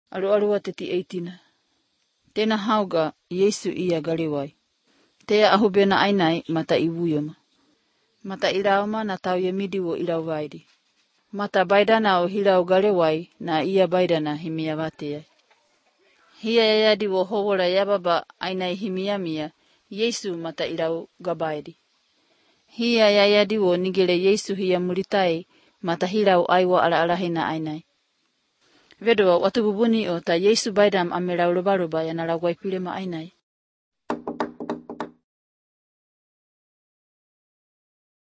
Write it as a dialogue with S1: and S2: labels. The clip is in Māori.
S1: Alu teti 18. Tena hauga Yesu ia galewai. Tea ahubena ainai mata iwuyoma. Mata irauma na tau yemidi wo irauwaidi. Mata baidana o hirau galewai na ia baidana himia watea. Hia yayadi wo howora yababa ainai himiamia Yesu mata irau gabaidi. Hia yayadi wo nigele Yesu hia muritai mata hirau aiwa ala ainai. Vedoa watububuni o ta Yesu baidam amerau roba yana lagwai pilema ainai.